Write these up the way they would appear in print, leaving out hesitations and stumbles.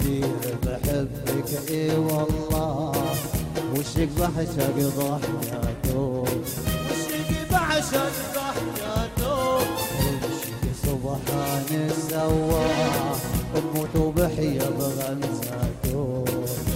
كثير بحبك اي والله، وشك بعشق ضحكاته، وشك بعشق ضحكاته، وشك سبحان السواح بموت وبحيا بغمزاته.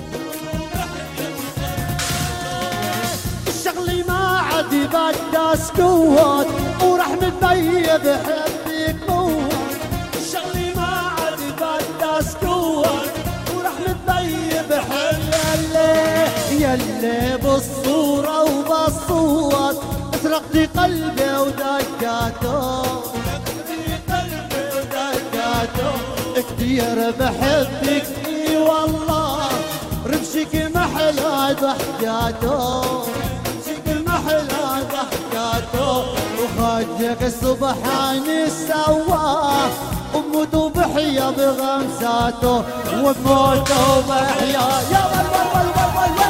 الشغلي ما عاد بدا سكوت وراح متبيض بحبك موت. الشغلي ما عاد بدا سكوت وراح متبيض بحبك يلي بالصورة وبالصوت سرقتي قلبي ودقاته، كتير بحبك اي والله، رمشك محلى ضحكاته، رمشك محلى ضحكاته، وخدك سبحان السواح وبموت وبحيا بغمساته، وبموت وبحيا يا ول.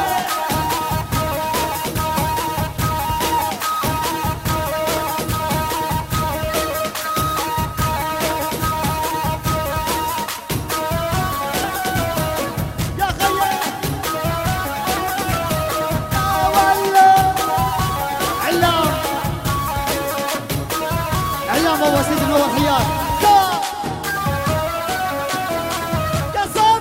وسيدنا وخيار كسر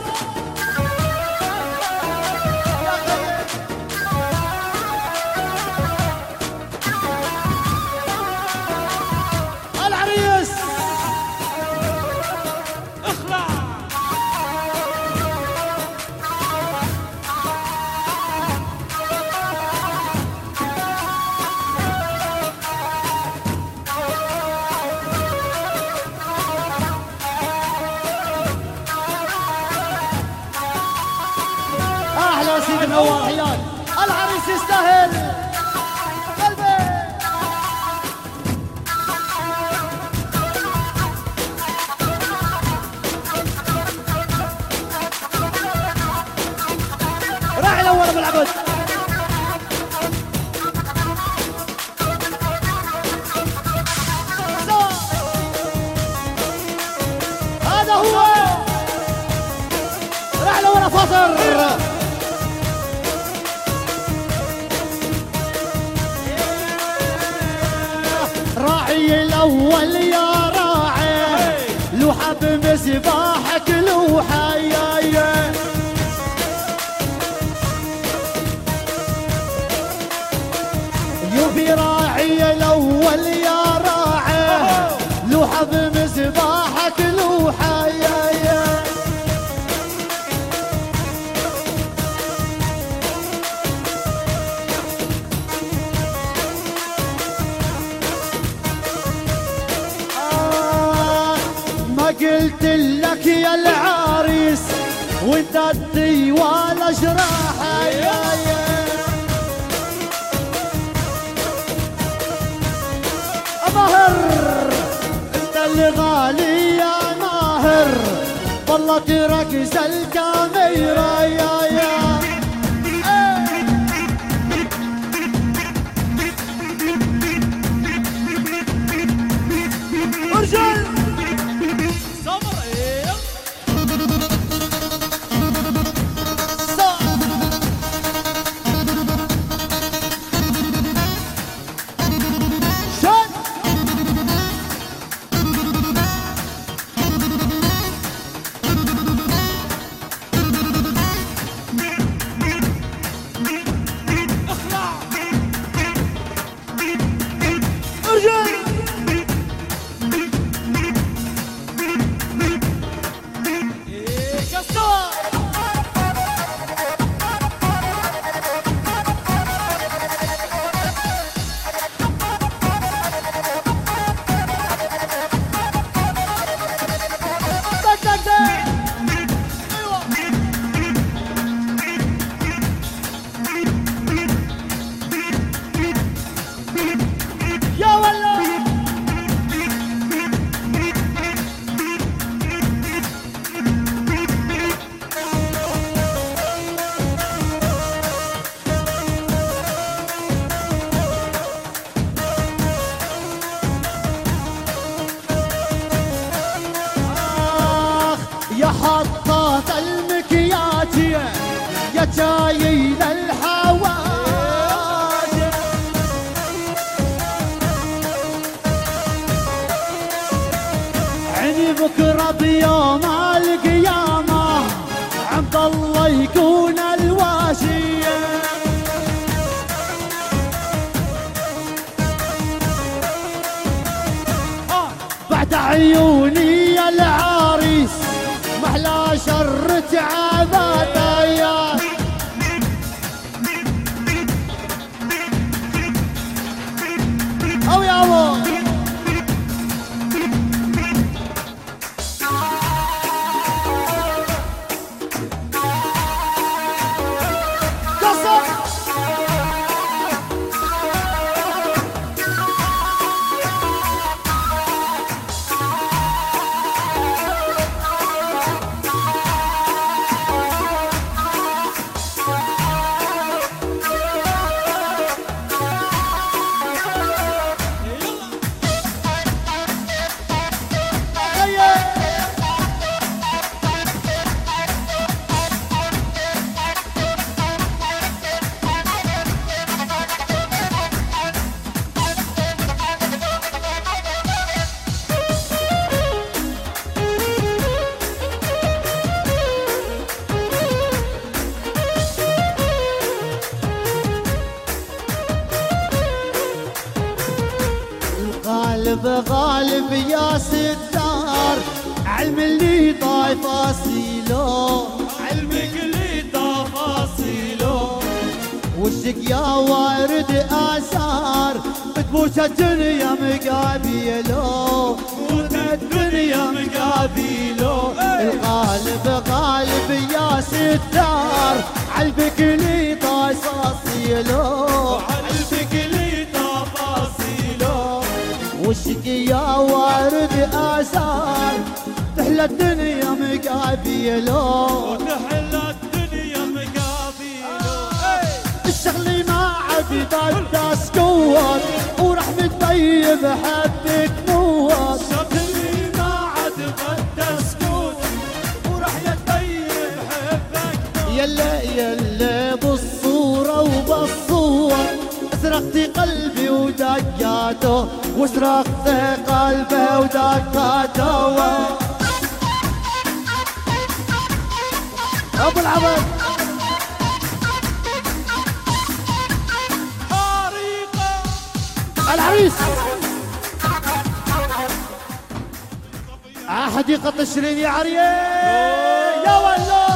العريس اخلع. احلى سيدنا وخيار، العريس يستاهل قلبي. راح الاول بالعبد هذا هو، راح الاول فاصل. راعي الأول يا راعي، لوحة بمسباحك لوحة يا يوفي. راعي الأول يا راعي، لوحة بمسباحك لوحة يا قلت لك يا العريس وانت الديوان جراحة يا ماهر، انت اللي غالي يا ماهر، والله تركز الكاميرا يا ارجل بطاط المكياج يا جايين الحواج. عيني بكره بيوم القيامه عند الله يكون الواشيه. بعد عيوني العريس محلى شر تعبات اياه. او يا ابو غالب غالب يا ستار علم اللي تفاصيله، علمك لي تفاصيله، وشك يا وارد آثار بتبوس الدنيا مقابيله، الدنيا مقابيله. الغالب غالب يا ستار علبك لي تفاصيله، علمك لي تفاصيله، وشك يا وارد آثار تحلى الدنيا مقابيله، وتحلى الدنيا مقابيله. الشغلي ما عاد بداس قوة ورحمة طيب حبك موت، شغلي ما عاد بدا سكوت وراح يطيب حبك موت. يلا يلا بالصورة وبالصور سرقتي قلبي ودقاته، وسرقت قلبي ودقاته. ابو العبد حريقة العريس حديقة تشرين يا عريس يا والله.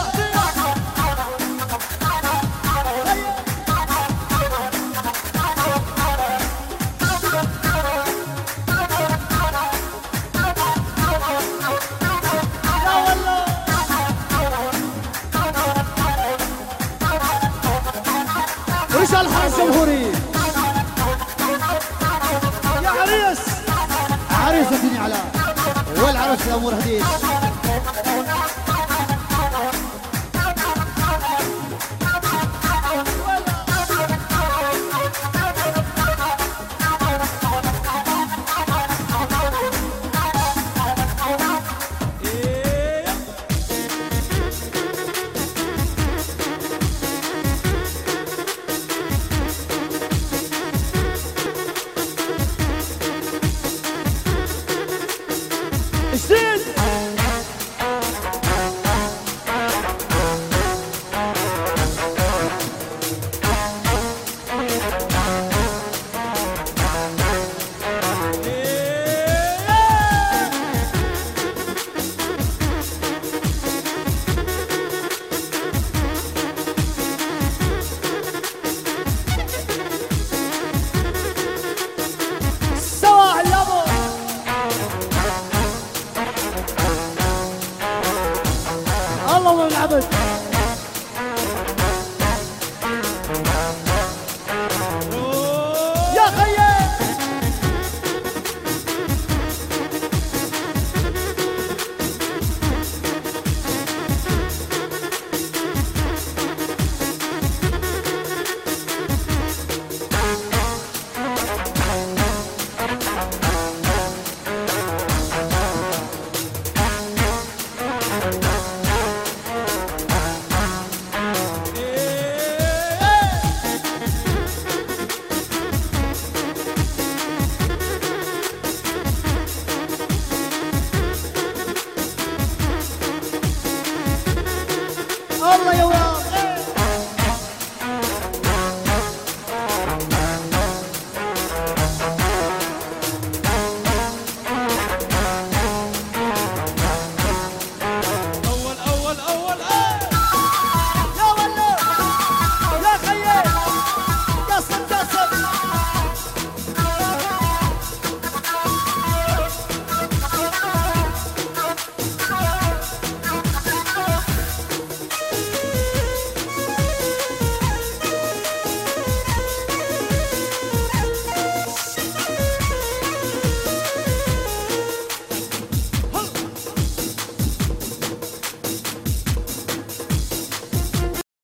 وش الحرس الجمهوري يا عريس، عريس الدنيا علاء والعروس الامور هديت. جديد سوا يابا. الله من العبد